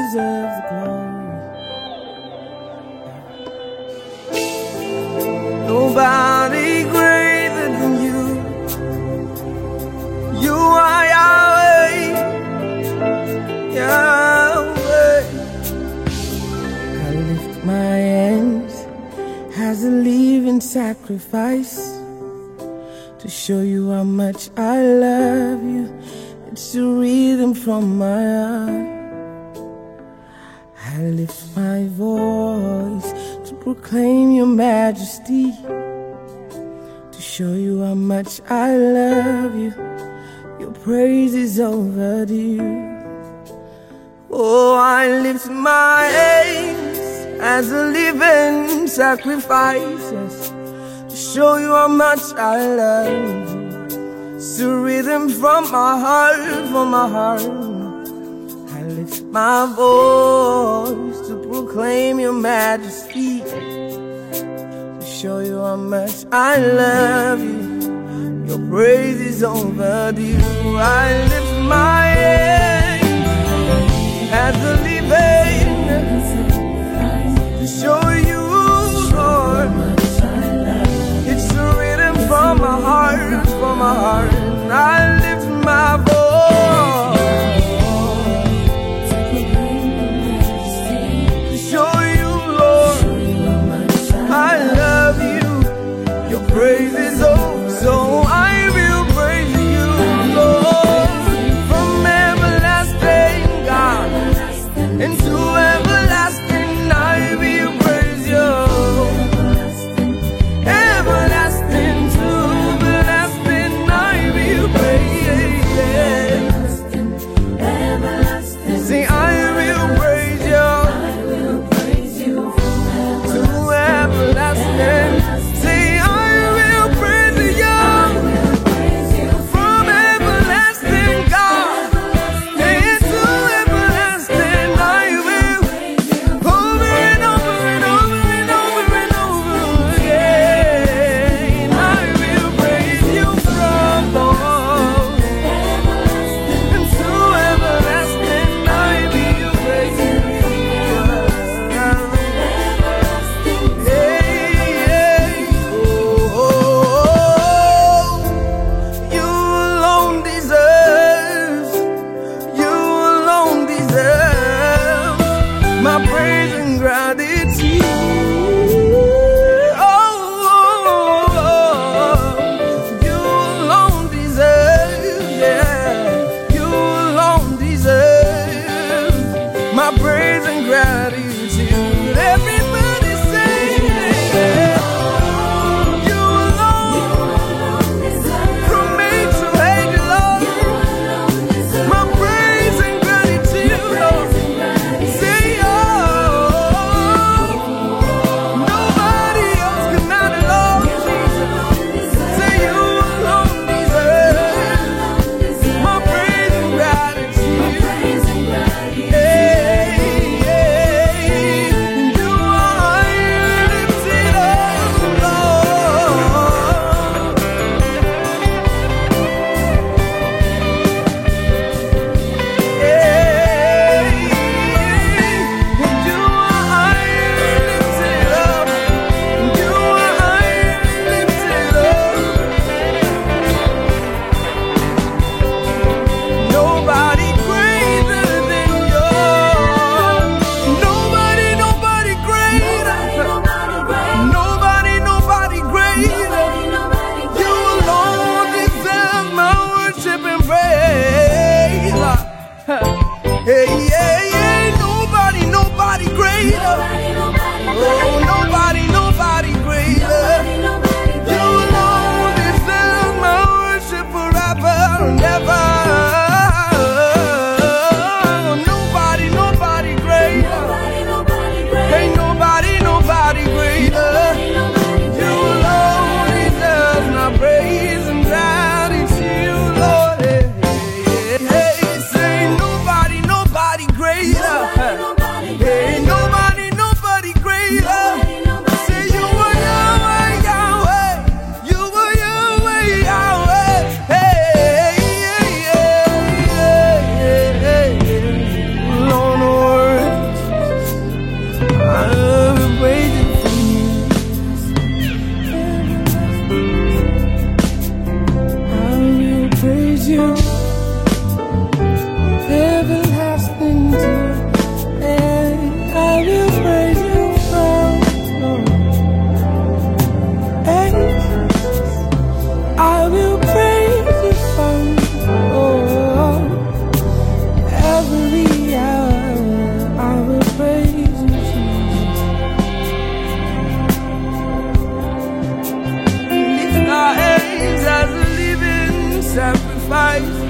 deserve the glory. Nobody greater than you. You are Yahweh, Yahweh. I lift my hands as a living sacrifice to show you how much I love you. It's a rhythm from my heart. I lift my voice to proclaim your majesty, to show you how much I love you. Your praise is overdue. Oh, I lift my hands as a living sacrifice, to show you how much I love you. It's a rhythm from my heart, from my heart. I lift my voice to proclaim your majesty, to show you how much I love you. Your praise is overdue. I lift my hands as a living to show you, Lord. It's a rhythm from my heart, from my heart. I lift my voice to show you, Lord, I love you. Your praise is over, so I will praise you, Lord, from everlasting, God, into everlasting. I will praise you, everlasting to everlasting. I will praise you. Say, I will praise you to everlasting. Say, I will praise sacrifice.